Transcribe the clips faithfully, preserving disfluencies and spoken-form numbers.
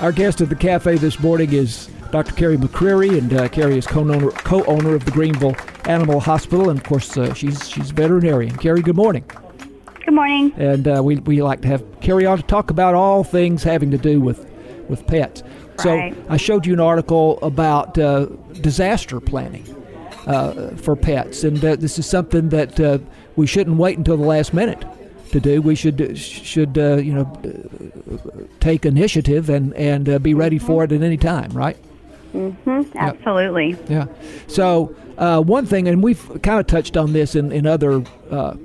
Our guest at the cafe this morning is Doctor Carrie McCreary, and uh, Carrie is co-owner, co-owner of the Greenville Animal Hospital, and of course uh, she's she's a veterinarian. Carrie, good morning. Good morning. And uh, we we like to have Carrie on to talk about all things having to do with, with pets. So Right. I showed you an article about uh, disaster planning uh, for pets, and uh, this is something that uh, we shouldn't wait until the last minute to do. We should should uh, you know take initiative and and uh, be ready for it at any time, right? Mm-hmm. Absolutely. Yeah. So uh, one thing, and we've kind of touched on this in in other uh,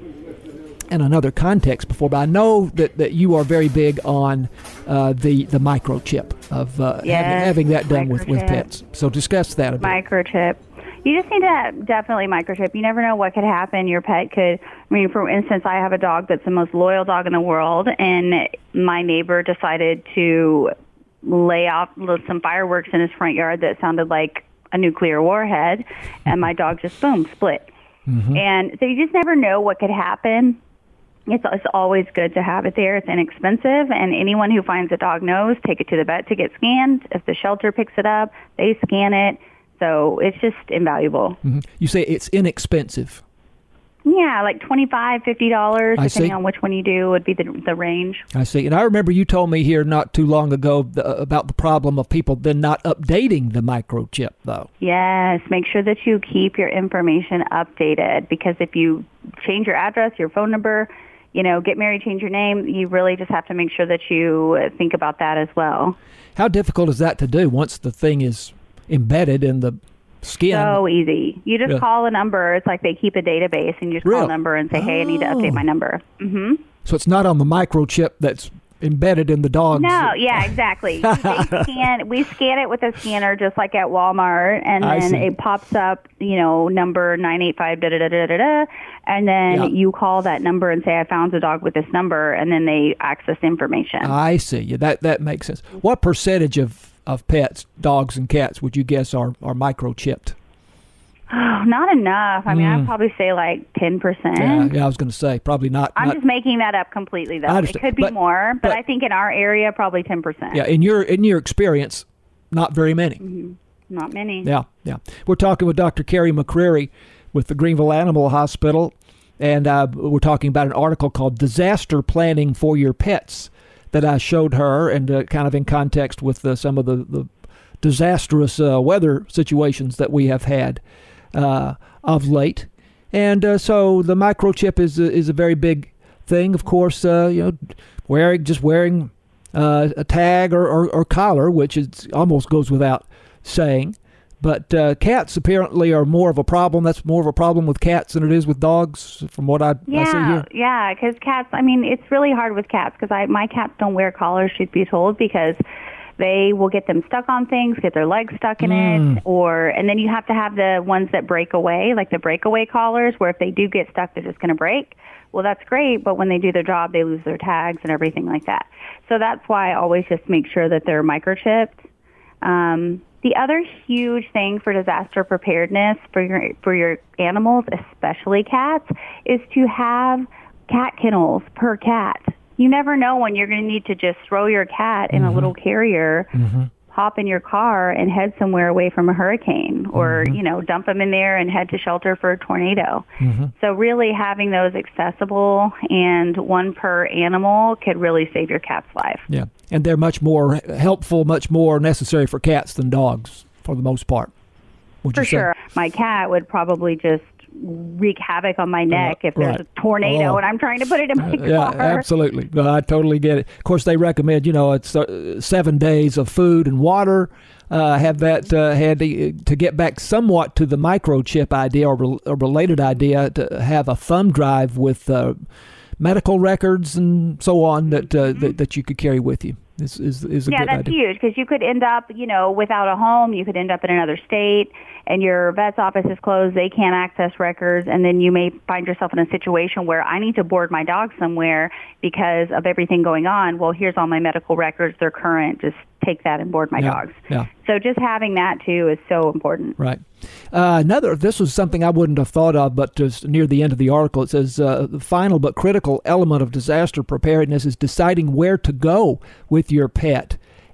in another context before, but I know that, that you are very big on uh, the the microchip of uh, Yes, having, having that done with, with microchip. pets. So discuss that a bit. Microchip. You just need to definitely microchip. You never know what could happen. Your pet could, I mean, for instance, I have a dog that's the most loyal dog in the world, and my neighbor decided to lay off some fireworks in his front yard that sounded like a nuclear warhead, and my dog just, boom, split. Mm-hmm. And so you just never know what could happen. It's, it's always good to have it there. It's inexpensive, and anyone who finds a dog knows, take it to the vet to get scanned. If the shelter picks it up, they scan it. So it's just invaluable. Mm-hmm. You say it's inexpensive. Yeah, like twenty-five dollars, fifty dollars, I depending see. on which one you do, would be the, the range. I see. And I remember you told me here not too long ago the, about the problem of people then not updating the microchip, though. Yes, make sure that you keep your information updated, because if you change your address, your phone number, you know, get married, change your name, you really just have to make sure that you think about that as well. How difficult is that to do once the thing is embedded in the skin? So easy. You just Yeah. call a number. It's like they keep a database, and you just call Really? a number and say, hey, I need to update my number. Mm-hmm. So it's not on the microchip that's embedded in the dog's... No, yeah, exactly. They scan, we scan it with a scanner just like at Walmart, and I then see. it pops up, you know, number nine eight five da da da da da da, and then Yeah. you call that number and say, I found a dog with this number, and then they access information. I see. Yeah, that, that makes sense. What percentage of, of pets, dogs and cats, would you guess are, are microchipped? Oh, not enough. I mean, Mm. I'd probably say like ten percent. Yeah, yeah, I was going to say, probably not. I'm not just making that up completely, though. I It understand. could be But- more, but, but- I think in our area, probably ten percent. yeah, in your in your experience, not very many. Mm-hmm. Not many. Yeah, yeah. We're talking with Doctor Carrie McCreary with the Greenville Animal Hospital, and uh, we're talking about an article called Disaster Planning for Your Pets that I showed her, and uh, kind of in context with uh, some of the, the disastrous uh, weather situations that we have had uh, of late. And uh, so the microchip is a, is a very big thing, of course. Uh, you know, wearing just wearing uh, a tag or, or, or collar, which is almost goes without saying. But uh, cats apparently are more of a problem. That's more of a problem with cats than it is with dogs, from what I, I see Yeah, here. yeah, because cats, I mean, it's really hard with cats, because I my cats don't wear collars, truth be told, because they will get them stuck on things, get their legs stuck in Mm. it, or, and then you have to have the ones that break away, like the breakaway collars, where if they do get stuck, they're just going to break. Well, that's great, but when they do their job, they lose their tags and everything like that. So that's why I always just make sure that they're microchipped. Um, the other huge thing for disaster preparedness for your for your animals, especially cats, is to have cat kennels per cat. You never know when you're going to need to just throw your cat in Mm-hmm. a little carrier, Mm-hmm. hop in your car, and head somewhere away from a hurricane, or, Mm-hmm. you know, dump them in there and head to shelter for a tornado. Mm-hmm. So really having those accessible and one per animal could really save your cat's life. Yeah, and they're much more helpful, much more necessary for cats than dogs, for the most part. Would For you say? sure. My cat would probably just wreak havoc on my neck if there's right. a tornado Oh. and I'm trying to put it in my car. Yeah, absolutely. No, I totally get it. Of course, they recommend, you know, it's uh, seven days of food and water. Uh, have that uh, handy to get back somewhat to the microchip idea, or re- a related idea, to have a thumb drive with uh, medical records and so on that, uh, Mm-hmm. that that you could carry with you. Is is is a Yeah, good that's idea. huge, because you could end up, you know, without a home. You could end up in another state, and your vet's office is closed. They can't access records, and then you may find yourself in a situation where I need to board my dog somewhere because of everything going on. Well, here's all my medical records. They're current. Just take that and board my Yeah, dogs. yeah. So just having that, too, is so important. Right. Uh, another, this was something I wouldn't have thought of, but just near the end of the article, it says, uh, the final but critical element of disaster preparedness is deciding where to go with your pet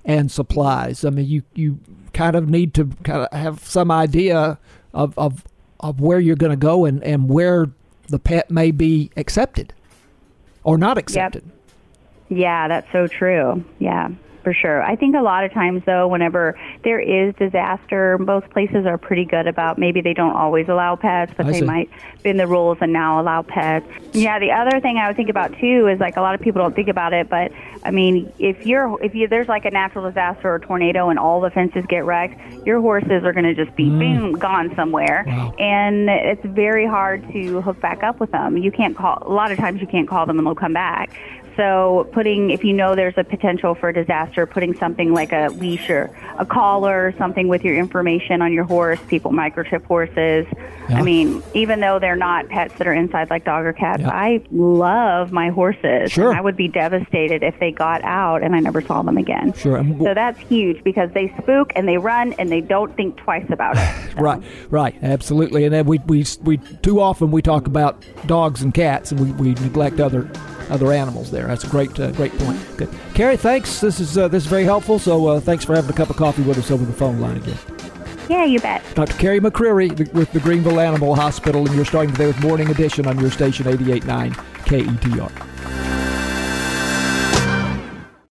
and supplies. I mean, you, you kind of need to kind of have some idea of of, of where you're going to go and, and where the pet may be accepted or not accepted. Yep. Yeah, that's so true. Yeah, for sure. I think a lot of times, though, whenever there is disaster, most places are pretty good about maybe they don't always allow pets, but I they see. might bend the rules and now allow pets. Yeah, the other thing I would think about, too, is like a lot of people don't think about it, but I mean, if you're if you there's like a natural disaster or a tornado and all the fences get wrecked, your horses are going to just be, mm. boom, gone somewhere. Wow. And it's very hard to hook back up with them. You can't call, a lot of times you can't call them and they'll come back. So putting, if you know there's a potential for a disaster, putting something like a leash or a collar or something with your information on your horse. People microchip horses. Yeah. I mean, even though they're not pets that are inside like dog or cats, yeah. I love my horses. Sure. And I would be devastated if they got out and I never saw them again. Sure. So that's huge because they spook and they run and they don't think twice about it. So. Right, right, absolutely. And then we, we, we too often we talk about dogs and cats and we, we neglect other other animals there. That's a great uh, great point. Good. Carrie, thanks. This is uh, this is very helpful. So uh, thanks for having a cup of coffee with us over the phone line again. Yeah, you bet. Doctor Carrie McCreary with the Greenville Animal Hospital, and you're starting today with Morning Edition on your station eighty-eight point nine K E T R.